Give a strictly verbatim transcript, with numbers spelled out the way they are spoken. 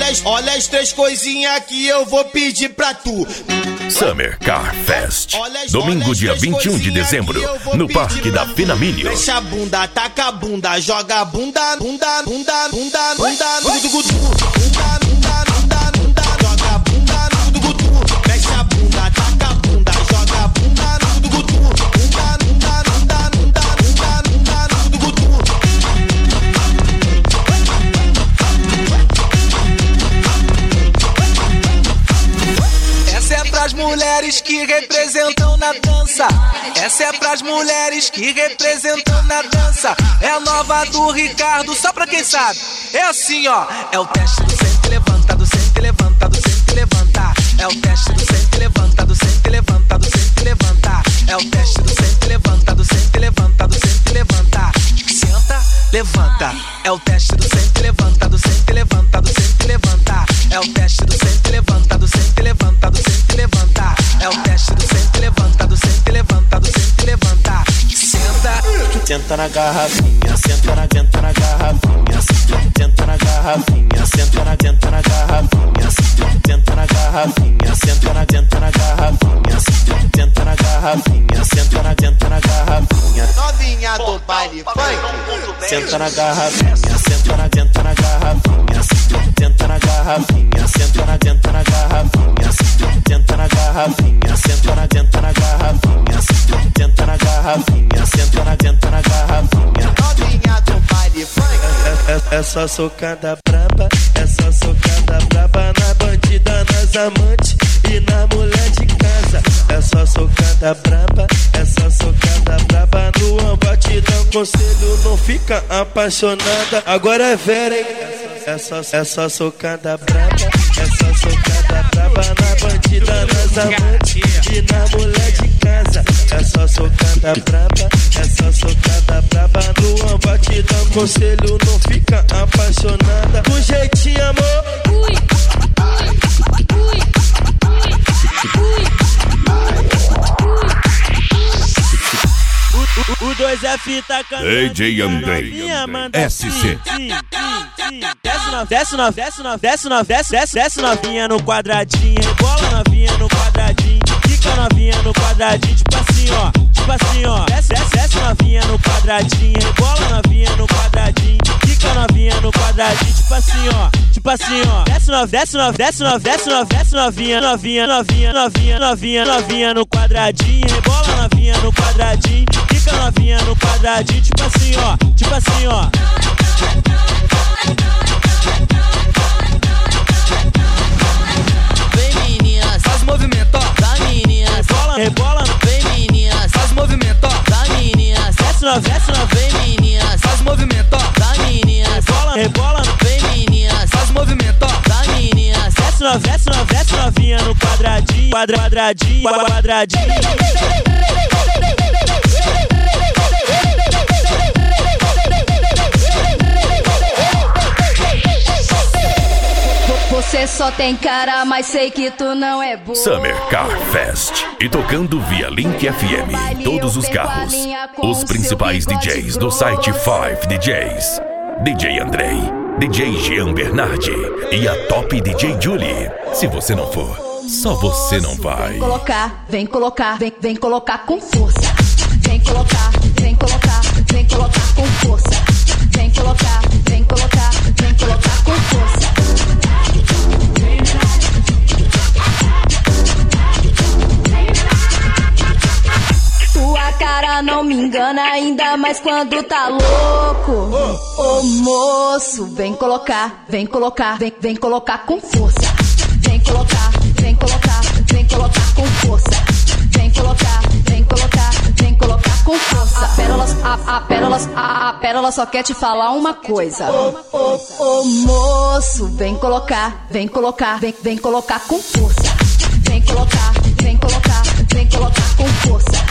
as, olha as três coisinhas que eu vou pedir pra tu. Summer Car Fest, domingo dia vinte e um de dezembro, no Parque da Finamilho. Mexe a bunda, taca a bunda, joga a bunda, bunda, bunda, bunda, bunda, bunda, bunda, bunda, bunda, joga a bunda, mexe a bunda, taca a bunda, joga a bunda, bunda, bunda, bunda, bunda, Essa é pras mulheres que representam na dança. Essa é pras mulheres que representam na dança. É a nova do Ricardo, só pra quem sabe. É assim, ó. É o teste do sente levanta, do sente levanta, do sente levanta. É o teste do sente levanta, do sente levanta, do sente levanta. É o teste do sente levanta, do sente levanta, do sente levanta. Senta, levanta. É o teste do sente levanta, do sente levanta, do sente levanta. É o teste do sente levanta, do sente levanta, do sente levanta. É o teste do sente levanta, do sente levanta, do sente levanta. Senta, senta na garrafinha, senta na, senta na garrafinha, senta na garrafinha, senta na, senta na garrafinha, senta na garrafinha, senta na, senta na garrafinha, senta na garrafinha, senta na, senta na garrafinha. Novinha do baile funk, senta na garrafinha, senta na, senta na garrafinha, senta na garrafinha, senta na, senta na garrafinha, senta na garrafinha, senta na, senta na garrafinha, senta na garrafinha, senta na, senta na garrafinha. Novinha do baile funk. É só socada braba, é só socada braba na bandida, nas amantes e na mulher de casa. É só socada braba, é só socada braba no batidão. Conselho, não fica apaixonada, agora é vera, hein? É só, é só socada braba, é só socada braba na bandida, nas amantes e na mulher de casa. É só socada braba, é só socada braba no batidão. Conselho, não fica apaixonada, com jeitinho, amor. Ui, ui, ui, ui. O dois F tá cantando. D J Andrei, S C. Desce nove, desce nove, desce nove, desce, desce, desce novinha no quadradinho, bola novinha no quadradinho, fica novinha no quadradinho, tipo assim ó, tipo assim ó, desce, desce, desce novinha no quadradinho, bola novinha no quadradinho, fica novinha no quadradinho, tipo assim ó, tipo assim ó, desce nove, desce nove, desce nove, desce nove, desce novinha, novinha, novinha, novinha, novinha, novinha no quadradinho, bola novinha no quadradinho, fica novinha no quadradinho, tipo assim ó, tipo assim ó. vem meninas, faz movimento, ó, da meninas. Rebola, rebola, vem meninas, faz movimento, ó, da meninas. desce nove, desce nove, vem meninas, faz movimento, ó, da meninas. rebola, rebola, vem meninas, faz movimento, ó, da meninas. desce nove, desce nove, desce novinha no quadradinho, quadra, quadradinho, quadradinho. Você só tem cara, mas sei que tu não é boa. Summer Car Fest. E tocando via Link F M em todos os carros. Os principais D Js do site cinco D Js. D J Andrei, D J Jean Bernardi e a top D J Julie. Se você não for, só você não vai. Vem colocar, vem colocar, vem, vem colocar com força. Vem colocar, vem colocar, vem colocar com força. Vem colocar, vem colocar, vem colocar com força. Tua cara não me engana, ainda mais quando tá louco. Ô oh, moço, vem colocar, vem colocar, vem, vem colocar com força. Vem colocar, vem colocar, vem colocar com força. Vem colocar, vem colocar, vem colocar com força. A pérola, a, a pérola, a, a pérola só quer te falar uma coisa. Ô oh, oh, oh, moço, vem colocar, vem colocar, vem, vem colocar com força. Vem colocar, vem colocar, vem colocar com força.